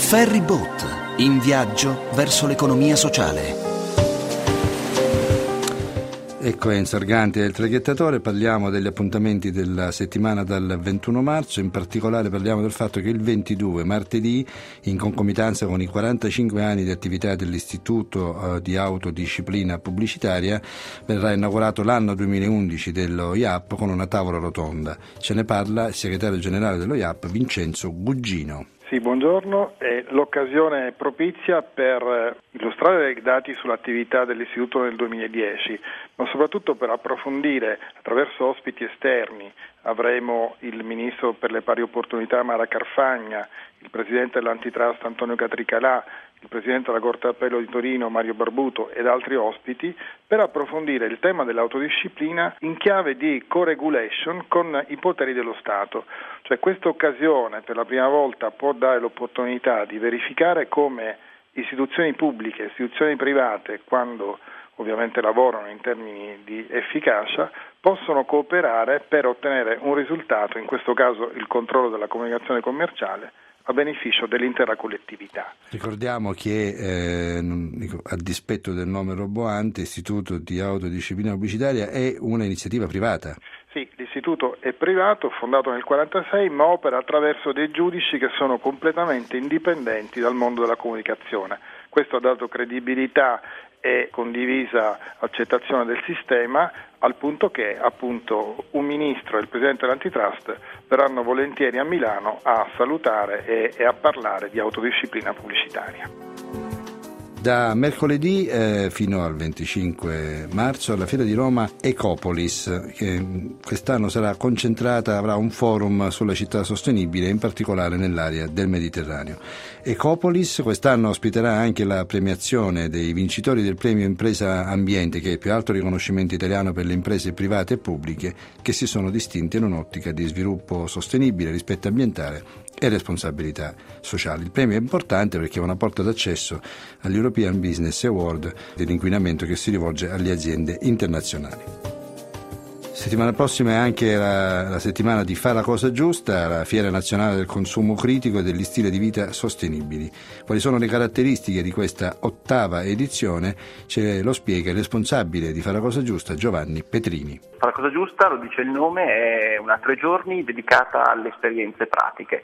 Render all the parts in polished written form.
Ferry Boat, in viaggio verso l'economia sociale. Ecco Enzo Arganti del Traghettatore, parliamo degli appuntamenti della settimana dal 21 marzo, in particolare parliamo del fatto che il 22, martedì, in concomitanza con i 45 anni di attività dell'Istituto di Autodisciplina Pubblicitaria, verrà inaugurato l'anno 2011 dello IAP con una tavola rotonda. Ce ne parla il segretario generale dello IAP, Vincenzo Gugino. Sì, buongiorno. L'occasione è propizia per illustrare dei dati sull'attività dell'Istituto nel 2010, ma soprattutto per approfondire attraverso ospiti esterni. Avremo il Ministro per le Pari Opportunità Mara Carfagna, il Presidente dell'Antitrust Antonio Catricalà, il Presidente della Corte d'Appello di Torino Mario Barbuto ed altri ospiti, per approfondire il tema dell'autodisciplina in chiave di co-regulation con i poteri dello Stato. Cioè questa occasione per la prima volta può dare l'opportunità di verificare come istituzioni pubbliche, istituzioni private, quando ovviamente lavorano in termini di efficacia, possono cooperare per ottenere un risultato, in questo caso il controllo della comunicazione commerciale, a beneficio dell'intera collettività. Ricordiamo che a dispetto del nome roboante, Istituto di Autodisciplina Pubblicitaria è una iniziativa privata. Sì, l'istituto è privato, fondato nel 1946, ma opera attraverso dei giudici che sono completamente indipendenti dal mondo della comunicazione. Questo ha dato credibilità e condivisa accettazione del sistema, al punto che appunto un ministro e il presidente dell'Antitrust verranno volentieri a Milano a salutare e a parlare di autodisciplina pubblicitaria. Da mercoledì fino al 25 marzo alla Fiera di Roma Ecopolis, che quest'anno sarà concentrata, avrà un forum sulla città sostenibile, in particolare nell'area del Mediterraneo. Ecopolis quest'anno ospiterà anche la premiazione dei vincitori del premio Impresa Ambiente, che è il più alto riconoscimento italiano per le imprese private e pubbliche che si sono distinte in un'ottica di sviluppo sostenibile, rispetto ambientale e responsabilità sociale. Il premio è importante perché è una porta d'accesso agli European Business Award dell'inquinamento che si rivolge alle aziende internazionali. Settimana prossima è anche la settimana di Fa la cosa giusta, la Fiera Nazionale del Consumo Critico e degli Stili di Vita Sostenibili. Quali sono le caratteristiche di questa 8ª edizione? Ce lo spiega il responsabile di Fa la cosa giusta, Giovanni Petrini. Fa la cosa giusta, lo dice il nome, è una 3 giorni dedicata alle esperienze pratiche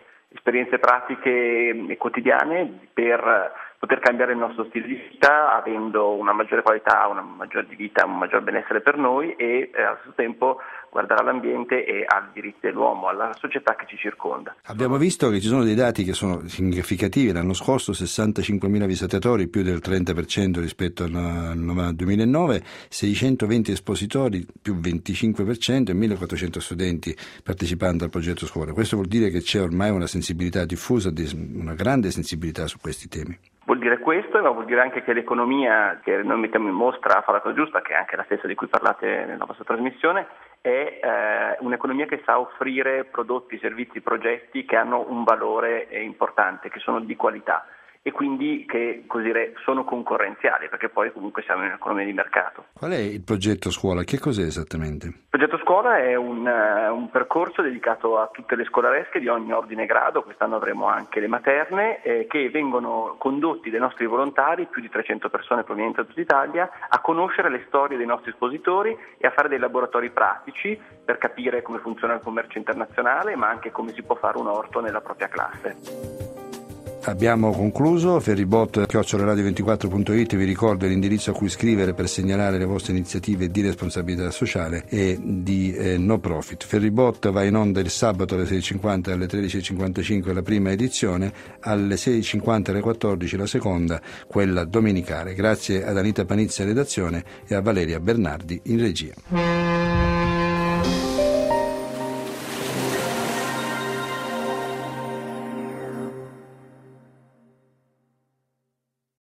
e quotidiane per poter cambiare il nostro stile di vita, avendo una maggiore qualità, una maggiore di vita, un maggior benessere per noi e allo stesso tempo guardare all'ambiente e ai diritti dell'uomo, alla società che ci circonda. Abbiamo visto che ci sono dei dati che sono significativi. L'anno scorso 65.000 visitatori, più del 30% rispetto al 2009, 620 espositori, più 25% e 1.400 studenti partecipando al progetto scuola. Questo vuol dire che c'è ormai una sensibilità diffusa, una grande sensibilità su questi temi. Vuol dire questo, ma vuol dire anche che l'economia che noi mettiamo in mostra, Fa la cosa giusta, che è anche la stessa di cui parlate nella vostra trasmissione, è un'economia che sa offrire prodotti, servizi, progetti che hanno un valore importante, che sono di qualità e quindi che così sono concorrenziali, perché poi comunque siamo in un'economia di mercato. Qual è il progetto scuola? Che cos'è esattamente? Il progetto scuola è un percorso dedicato a tutte le scolaresche di ogni ordine e grado, quest'anno avremo anche le materne, che vengono condotti dai nostri volontari, più di 300 persone provenienti da tutta Italia, a conoscere le storie dei nostri espositori e a fare dei laboratori pratici per capire come funziona il commercio internazionale, ma anche come si può fare un orto nella propria classe. Abbiamo concluso. Ferrybot@radio24.it vi ricordo l'indirizzo a cui scrivere per segnalare le vostre iniziative di responsabilità sociale e di no profit. Ferrybot va in onda il sabato alle 16.50 e alle 13.55 la prima edizione, alle 16.50 e alle 14 la seconda, quella domenicale. Grazie ad Anita Panizza in redazione e a Valeria Bernardi in regia.